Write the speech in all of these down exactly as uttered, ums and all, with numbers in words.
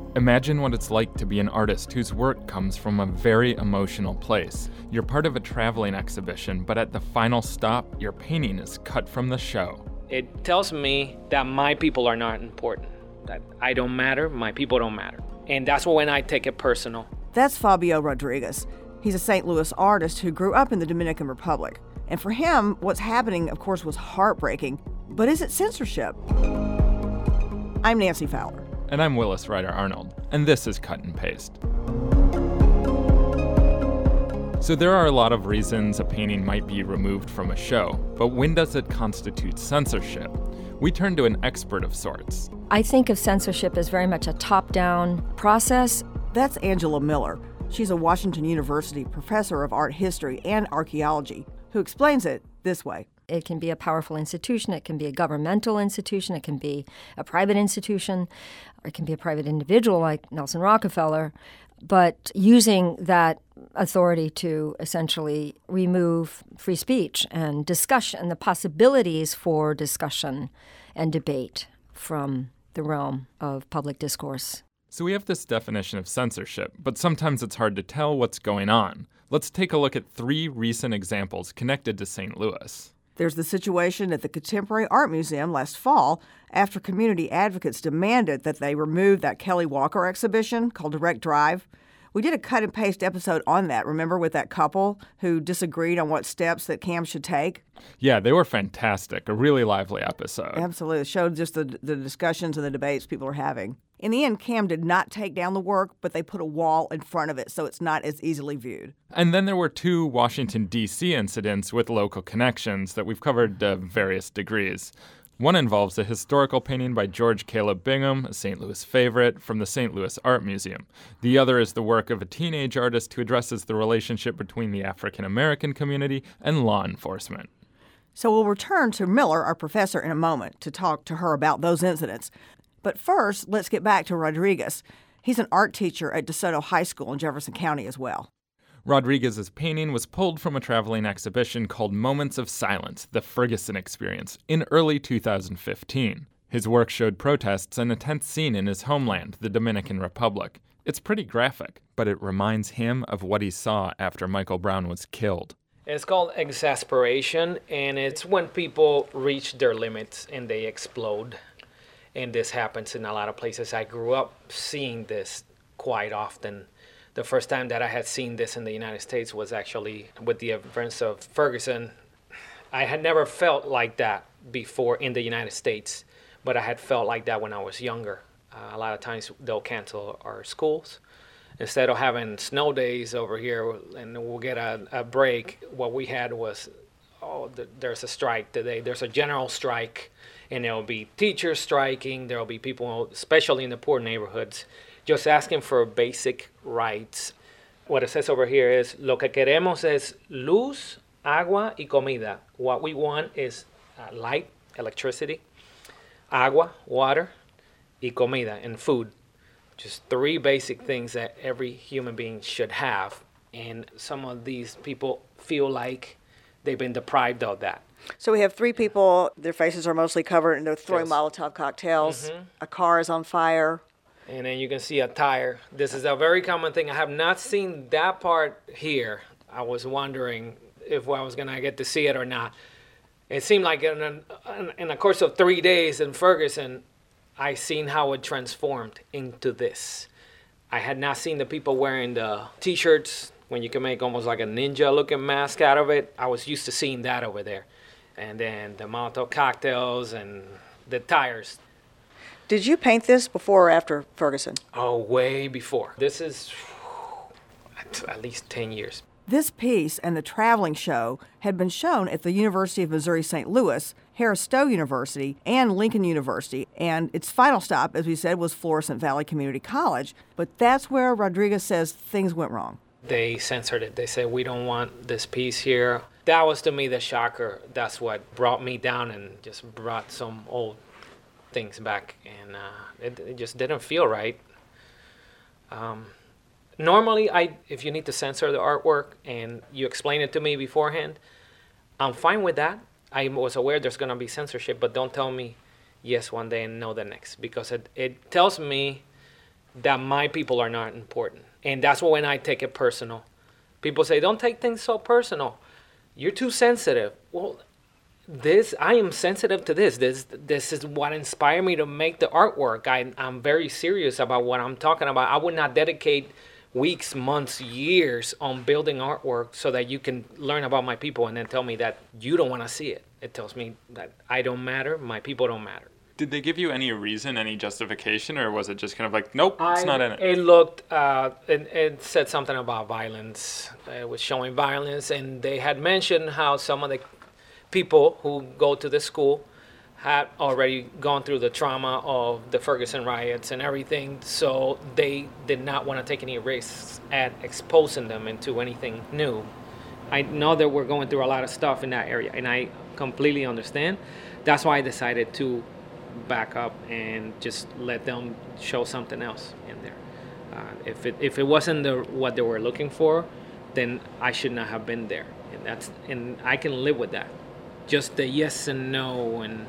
Imagine what it's like to be an artist whose work comes from a very emotional place. You're part of a traveling exhibition, but at the final stop, your painting is cut from the show. It tells me that my people are not important, that I don't matter, my people don't matter. And that's when I take it personal. That's Fabio Rodriguez. He's a Saint Louis artist who grew up in the Dominican Republic. And for him, what's happening, of course, was heartbreaking. But is it censorship? I'm Nancy Fowler. And I'm Willis Ryder Arnold, and this is Cut and Paste. So there are a lot of reasons a painting might be removed from a show, but when does it constitute censorship? We turn to an expert of sorts. I think of censorship as very much a top-down process. That's Angela Miller. She's a Washington University professor of art history and archaeology who explains it this way. It can be a powerful institution, it can be a governmental institution, it can be a private institution, or it can be a private individual like Nelson Rockefeller, but using that authority to essentially remove free speech and discussion and the possibilities for discussion and debate from the realm of public discourse. So we have this definition of censorship, but sometimes it's hard to tell what's going on. Let's take a look at three recent examples connected to Saint Louis. There's the situation at the Contemporary Art Museum last fall after community advocates demanded that they remove that Kelly Walker exhibition called Direct Drive. We did a cut and paste episode on that, remember, with that couple who disagreed on what steps that CAM should take? Yeah, they were fantastic. A really lively episode. Absolutely. It showed just the, the discussions and the debates people are having. In the end, CAM did not take down the work, but they put a wall in front of it so it's not as easily viewed. And then there were two Washington, D C incidents with local connections that we've covered to various degrees. One involves a historical painting by George Caleb Bingham, a Saint Louis favorite, from the Saint Louis Art Museum. The other is the work of a teenage artist who addresses the relationship between the African-American community and law enforcement. So we'll return to Miller, our professor, in a moment to talk to her about those incidents. But first, let's get back to Rodriguez. He's an art teacher at DeSoto High School in Jefferson County as well. Rodriguez's painting was pulled from a traveling exhibition called Moments of Silence, The Ferguson Experience, in early two thousand fifteen. His work showed protests and a tense scene in his homeland, the Dominican Republic. It's pretty graphic, but it reminds him of what he saw after Michael Brown was killed. It's called exasperation, and it's when people reach their limits and they explode. And this happens in a lot of places. I grew up seeing this quite often. The first time that I had seen this in the United States was actually with the events of Ferguson. I had never felt like that before in the United States, but I had felt like that when I was younger. Uh, a lot of times they'll cancel our schools. Instead of having snow days over here and we'll get a, a break, what we had was, oh, th- there's a strike today. There's a general strike. And there will be teachers striking. There will be people, especially in the poor neighborhoods, just asking for basic rights. What it says over here is, lo que queremos es luz, agua y comida. What we want is uh, light, electricity, agua, water, y comida, and food. Just three basic things that every human being should have. And some of these people feel like they've been deprived of that. So we have three people, their faces are mostly covered, and they're throwing Yes. Molotov cocktails. Mm-hmm. A car is on fire. And then you can see a tire. This is a very common thing. I have not seen that part here. I was wondering if I was going to get to see it or not. It seemed like in, a, in the course of three days in Ferguson, I seen how it transformed into this. I had not seen the people wearing the T-shirts when you can make almost like a ninja-looking mask out of it. I was used to seeing that over there. And then the Molotov cocktails and the tires. Did you paint this before or after Ferguson? Oh, way before. This is at least ten years. This piece and the traveling show had been shown at the University of Missouri Saint Louis, Harris Stowe University, and Lincoln University. And its final stop, as we said, was Florissant Valley Community College. But that's where Rodriguez says things went wrong. They censored it. They said, we don't want this piece here. That was, to me, the shocker. That's what brought me down and just brought some old things back. And uh, it, it just didn't feel right. Um, normally, I if you need to censor the artwork and you explain it to me beforehand, I'm fine with that. I was aware there's going to be censorship, but don't tell me yes one day and no the next. Because it, it tells me that my people are not important. And that's when I take it personal. People say, don't take things so personal. You're too sensitive. Well, this, I am sensitive to this. This this is what inspired me to make the artwork. I, I'm very serious about what I'm talking about. I would not dedicate weeks, months, years on building artwork so that you can learn about my people and then tell me that you don't want to see it. It tells me that I don't matter, my people don't matter. Did they give you any reason, any justification, or was it just kind of like, nope, it's I, not in it? It looked, uh, it, it said something about violence. It was showing violence, and they had mentioned how some of the people who go to the school had already gone through the trauma of the Ferguson riots and everything, so they did not want to take any risks at exposing them into anything new. I know that we're going through a lot of stuff in that area, and I completely understand. That's why I decided to back up and just let them show something else in there. Uh, if it if it wasn't the, what they were looking for, then I should not have been there, and that's and I can live with that. Just the yes and no and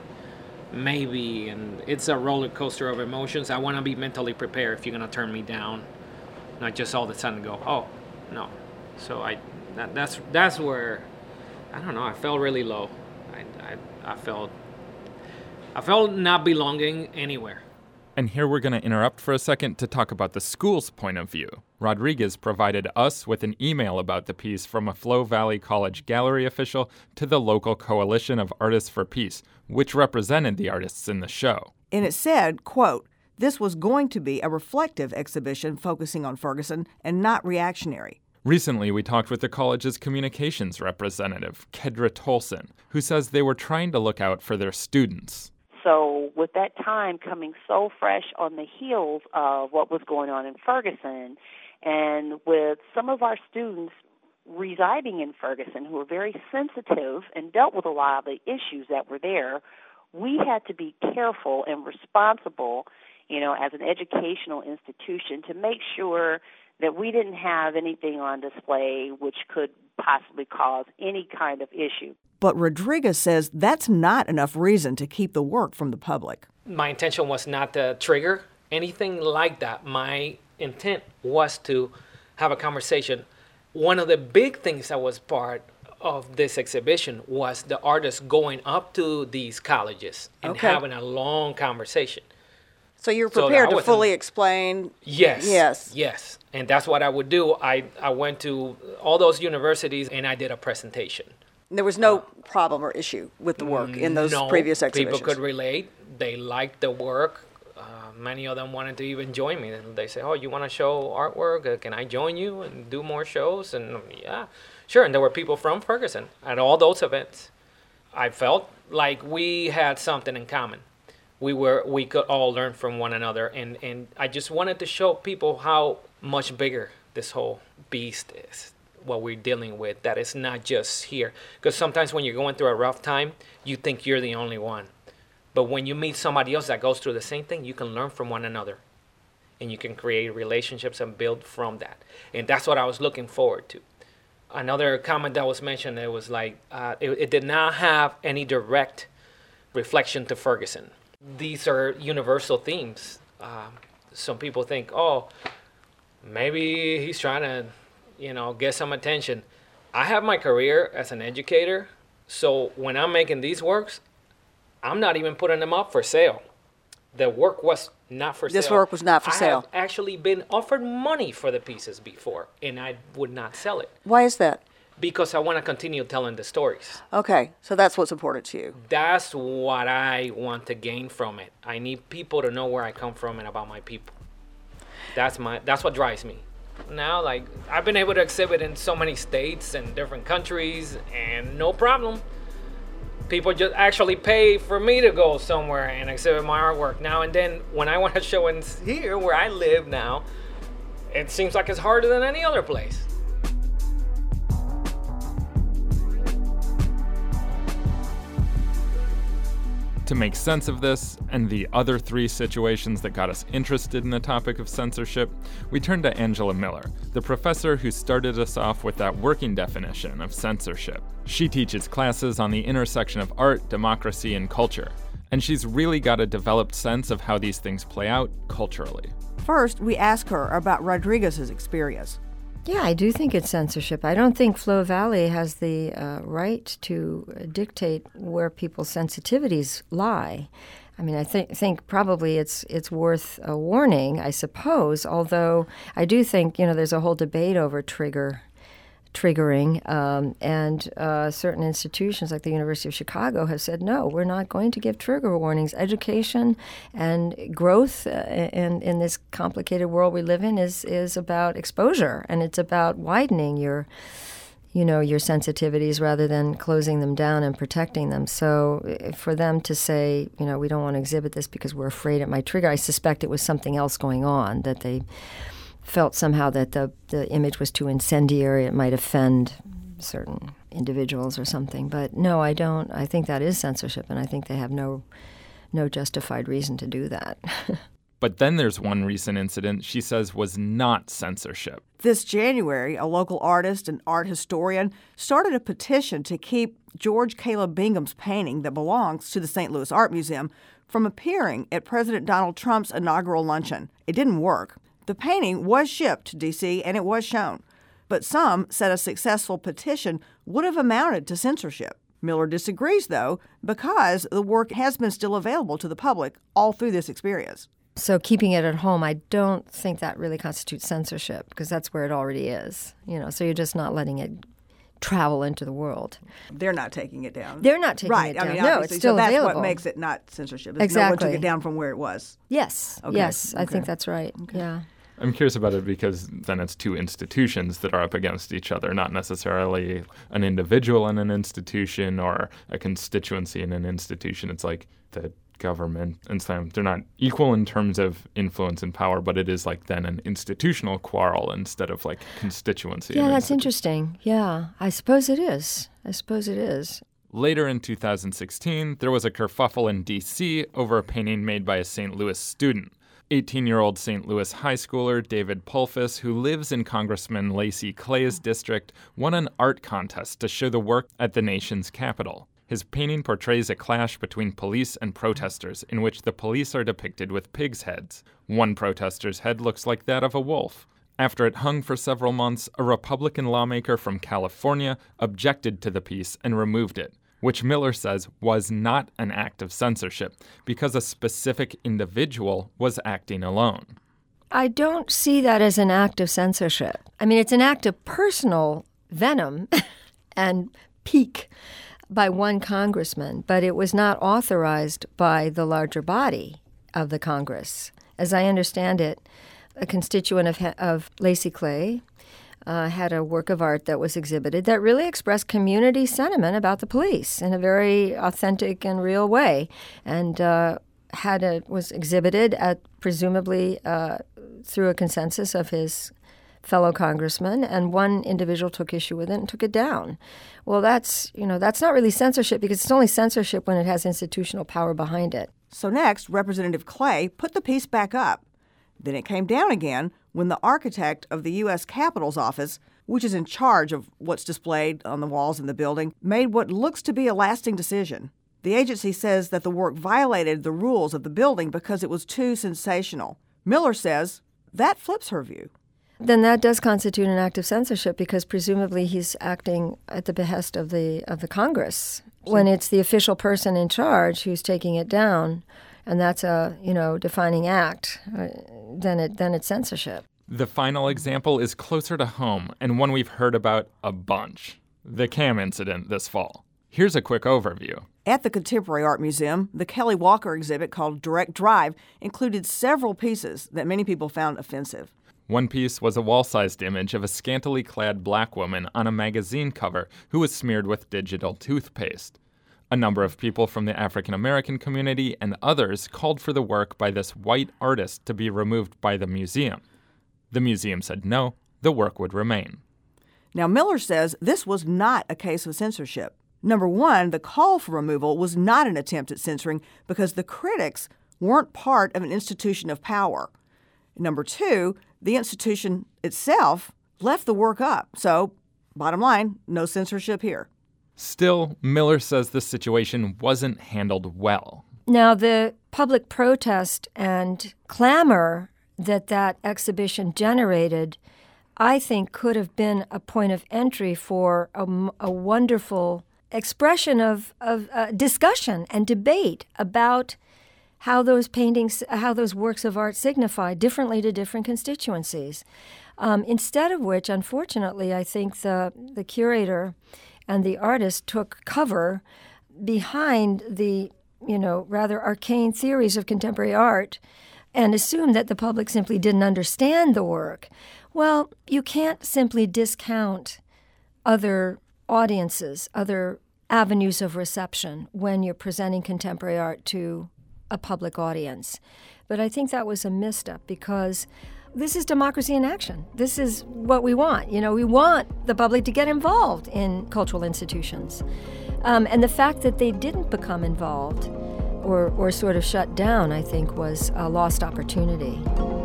maybe, and it's a roller coaster of emotions. I want to be mentally prepared if you're gonna turn me down, not just all of a sudden go, oh, no. So I, that, that's that's where, I don't know. I felt really low. I I, I felt, I felt not belonging anywhere. And here we're going to interrupt for a second to talk about the school's point of view. Rodriguez provided us with an email about the piece from a Flo Valley College gallery official to the local Coalition of Artists for Peace, which represented the artists in the show. And it said, quote, this was going to be a reflective exhibition focusing on Ferguson and not reactionary. Recently, we talked with the college's communications representative, Kedra Tolson, who says they were trying to look out for their students. So with that time coming so fresh on the heels of what was going on in Ferguson, and with some of our students residing in Ferguson who were very sensitive and dealt with a lot of the issues that were there, we had to be careful and responsible, you know, as an educational institution to make sure that we didn't have anything on display which could possibly cause any kind of issue. But Rodriguez says that's not enough reason to keep the work from the public. My intention was not to trigger anything like that. My intent was to have a conversation. One of the big things that was part of this exhibition was the artists going up to these colleges and Okay. having a long conversation. So you're So prepared that to wasn't- fully explain? Yes. Yes. Yes. And that's what I would do. I, I went to all those universities and I did a presentation. There was no problem or issue with the work in those no, previous exhibitions? People could relate. They liked the work. Uh, many of them wanted to even join me. And they say, oh, you want to show artwork? Uh, can I join you and do more shows? And um, yeah, sure. And there were people from Ferguson at all those events. I felt like we had something in common. We were we could all learn from one another. And, and I just wanted to show people how much bigger this whole beast is, what we're dealing with, that it's not just here. Because sometimes when you're going through a rough time, you think you're the only one. But when you meet somebody else that goes through the same thing, you can learn from one another. And you can create relationships and build from that. And that's what I was looking forward to. Another comment that was mentioned, it was like, uh, it, it did not have any direct reflection to Ferguson. These are universal themes. Uh, some people think, oh, maybe he's trying to, you know, get some attention. I have my career as an educator, so when I'm making these works, I'm not even putting them up for sale. The work was not for sale. This work was not for I sale. have actually been offered money for the pieces before, and I would not sell it Why is that? because I want to continue telling the stories. Okay, so that's what's important to you. That's what I want to gain from it. I need people to know where I come from and about my people. That's my. That's what drives me. Now, like, I've been able to exhibit in so many states and different countries, and no problem. People just actually pay for me to go somewhere and exhibit my artwork. Now and then, when I want to show in here where I live now, it seems like it's harder than any other place. To make sense of this and the other three situations that got us interested in the topic of censorship, we turned to Angela Miller, the professor who started us off with that working definition of censorship. She teaches classes on the intersection of art, democracy, and culture, and she's really got a developed sense of how these things play out culturally. First, we ask her about Rodriguez's experience. Yeah, I do think it's censorship. I don't think Flo Valley has the uh, right to dictate where people's sensitivities lie. I mean, I think think probably it's it's worth a warning, I suppose, although I do think, you know, there's a whole debate over trigger triggering, um, and uh, certain institutions like the University of Chicago have said, no, we're not going to give trigger warnings. Education and growth uh, in, in this complicated world we live in is, is about exposure, and it's about widening your you know, your sensitivities rather than closing them down and protecting them. So for them to say, you know, we don't want to exhibit this because we're afraid it might trigger, I suspect it was something else going on, that they felt somehow that the, the image was too incendiary, it might offend certain individuals or something. But no, I don't. I think that is censorship, and I think they have no no justified reason to do that. But then there's one recent incident she says was not censorship. This January, a local artist and art historian started a petition to keep George Caleb Bingham's painting that belongs to the Saint Louis Art Museum from appearing at President Donald Trump's inaugural luncheon. It didn't work. The painting was shipped to D C and it was shown. But some said a successful petition would have amounted to censorship. Miller disagrees, though, because the work has been still available to the public all through this experience. So keeping it at home, I don't think that really constitutes censorship, because that's where it already is. You know, so you're just not letting it travel into the world. They're not taking it down. They're not taking right. it down. I mean, no, it's still so that's available. That's what makes it not censorship. It's exactly. No one took it down from where it was. Yes. Okay. Yes, okay. I think that's right. Okay. Yeah. I'm curious about it because then it's two institutions that are up against each other, not necessarily an individual in an institution or a constituency in an institution. It's like the government and some, they're not equal in terms of influence and power, but it is like then an institutional quarrel instead of like constituency. Yeah, that's interesting. Yeah, I suppose it is. I suppose it is. Later in two thousand sixteen, there was a kerfuffle in D C over a painting made by a Saint Louis student. eighteen-year-old Saint Louis high schooler David Pulfus, who lives in Congressman Lacy Clay's district, won an art contest to show the work at the nation's capital. His painting portrays a clash between police and protesters, in which the police are depicted with pigs' heads. One protester's head looks like that of a wolf. After it hung for several months, a Republican lawmaker from California objected to the piece and removed it, which Miller says was not an act of censorship because a specific individual was acting alone. I don't see that as an act of censorship. I mean, it's an act of personal venom and pique by one congressman, but it was not authorized by the larger body of the Congress. As I understand it, a constituent of, of Lacy Clay uh, had a work of art that was exhibited that really expressed community sentiment about the police in a very authentic and real way, and uh, had a, was exhibited at presumably uh, through a consensus of his fellow congressmen, and one individual took issue with it and took it down. Well, that's, you know, that's not really censorship, because it's only censorship when it has institutional power behind it. So next, Representative Clay put the piece back up. Then it came down again when the architect of the U S Capitol's office, which is in charge of what's displayed on the walls in the building, made what looks to be a lasting decision. The agency says that the work violated the rules of the building because it was too sensational. Miller says that flips her view. Then that does constitute an act of censorship, because presumably he's acting at the behest of the of the Congress. When it's the official person in charge who's taking it down, and that's a, you know, defining act, uh, then it then it's censorship. The final example is closer to home, and one we've heard about a bunch: the Cam incident this fall. Here's a quick overview. At the Contemporary Art Museum, the Kelly Walker exhibit called Direct Drive included several pieces that many people found offensive. One piece was a wall-sized image of a scantily clad black woman on a magazine cover who was smeared with digital toothpaste. A number of people from the African-American community and others called for the work by this white artist to be removed by the museum. The museum said no, the work would remain. Now, Miller says this was not a case of censorship. Number one, the call for removal was not an attempt at censoring because the critics weren't part of an institution of power. Number two, the institution itself left the work up. So, bottom line, no censorship here. Still, Miller says the situation wasn't handled well. Now, the public protest and clamor that that exhibition generated, I think, could have been a point of entry for a, a wonderful expression of, of uh, discussion and debate about how those paintings, how those works of art signify differently to different constituencies. Um, instead of which, unfortunately, I think the, the curator and the artist took cover behind the, you know, rather arcane theories of contemporary art and assumed that the public simply didn't understand the work. Well, you can't simply discount other audiences, other avenues of reception when you're presenting contemporary art to a public audience. But I think that was a misstep because this is democracy in action. This is what we want. You know, we want the public to get involved in cultural institutions. Um, and the fact that they didn't become involved or, or sort of shut down, I think, was a lost opportunity.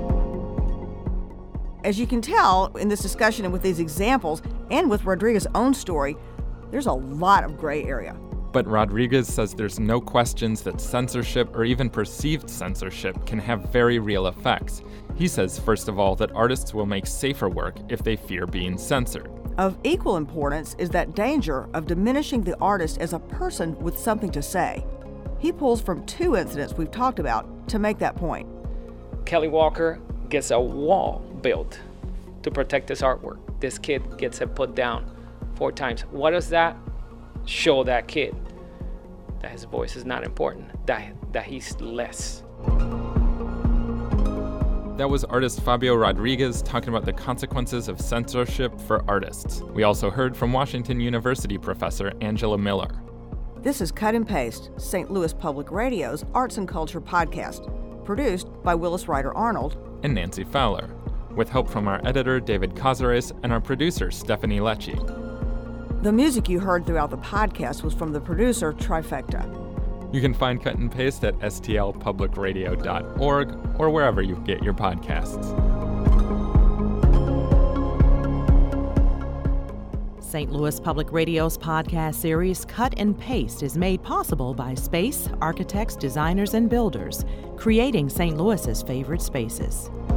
As you can tell in this discussion and with these examples and with Rodriguez's own story, there's a lot of gray area. But Rodriguez says there's no questions that censorship or even perceived censorship can have very real effects. He says, first of all, that artists will make safer work if they fear being censored. Of equal importance is that danger of diminishing the artist as a person with something to say. He pulls from two incidents we've talked about to make that point. Kelly Walker gets a wall built to protect his artwork. This kid gets it put down four times. What does that show that kid? That his voice is not important, that, that he's less. That was artist Fabio Rodriguez talking about the consequences of censorship for artists. We also heard from Washington University professor Angela Miller. This is Cut and Paste, Saint Louis Public Radio's Arts and Culture podcast, produced by Willis Ryder Arnold and Nancy Fowler, with help from our editor David Cazares and our producer Stephanie Lecce. The music you heard throughout the podcast was from the producer Trifecta. You can find Cut and Paste at s t l public radio dot org or wherever you get your podcasts. Saint Louis Public Radio's podcast series Cut and Paste is made possible by Space, architects, designers, and builders, creating Saint Louis's favorite spaces.